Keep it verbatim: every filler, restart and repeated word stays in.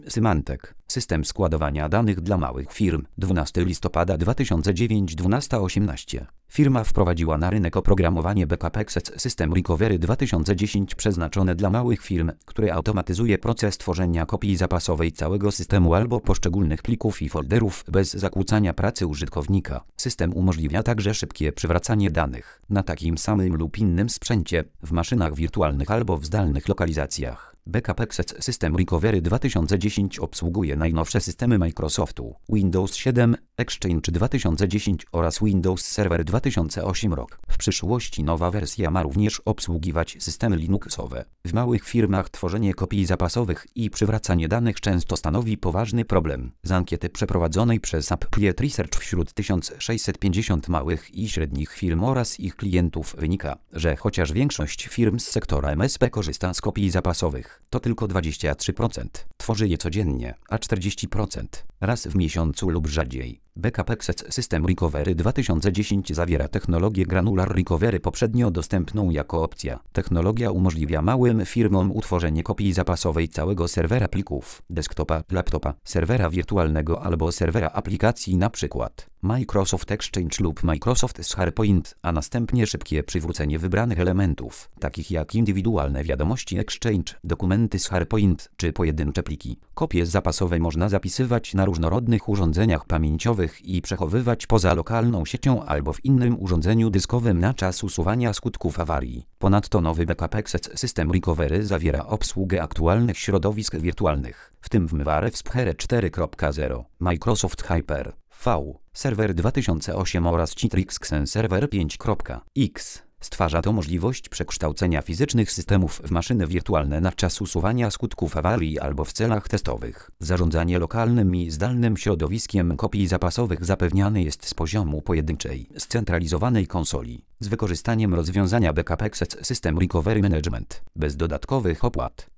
Symantec, system składowania danych dla małych firm, dwunastego listopada dwa tysiące dziewiątego, dwunasta osiemnaście. Firma wprowadziła na rynek oprogramowanie Backup Access System Recovery dwa tysiące dziesięć przeznaczone dla małych firm, które automatyzuje proces tworzenia kopii zapasowej całego systemu albo poszczególnych plików i folderów bez zakłócania pracy użytkownika. System umożliwia także szybkie przywracanie danych na takim samym lub innym sprzęcie, w maszynach wirtualnych albo w zdalnych lokalizacjach. Backup Access System Recovery dwa tysiące dziesięć obsługuje najnowsze systemy Microsoftu, Windows siedem, Exchange dwa tysiące dziesięć oraz Windows Server dwa tysiące osiem rok. W przyszłości nowa wersja ma również obsługiwać systemy Linuxowe. W małych firmach tworzenie kopii zapasowych i przywracanie danych często stanowi poważny problem. Z ankiety przeprowadzonej przez Applied Research wśród tysiąc sześćset pięćdziesięciu małych i średnich firm oraz ich klientów wynika, że chociaż większość firm z sektora M S P korzysta z kopii zapasowych, to tylko dwadzieścia trzy procent tworzy je codziennie, a czterdzieści procent raz w miesiącu lub rzadziej. Backup Access System Recovery dwa tysiące dziesięć zawiera technologię Granular Recovery poprzednio dostępną jako opcja. Technologia umożliwia małym firmom utworzenie kopii zapasowej całego serwera plików, desktopa, laptopa, serwera wirtualnego albo serwera aplikacji np. Microsoft Exchange lub Microsoft SharePoint, a następnie szybkie przywrócenie wybranych elementów, takich jak indywidualne wiadomości Exchange, dokumenty z SharePoint czy pojedyncze pliki. Kopie zapasowe można zapisywać na różnorodnych urządzeniach pamięciowych i przechowywać poza lokalną siecią albo w innym urządzeniu dyskowym na czas usuwania skutków awarii. Ponadto nowy Backup Access System Recovery zawiera obsługę aktualnych środowisk wirtualnych, w tym WMware WspHR cztery kropka zero, Microsoft Hyper V, Server dwa tysiące osiem oraz Citrix Xen Server pięć kropka x. Stwarza to możliwość przekształcenia fizycznych systemów w maszyny wirtualne na czas usuwania skutków awarii albo w celach testowych. Zarządzanie lokalnym i zdalnym środowiskiem kopii zapasowych zapewniane jest z poziomu pojedynczej, scentralizowanej konsoli, z wykorzystaniem rozwiązania Backup Access System Recovery Management, bez dodatkowych opłat.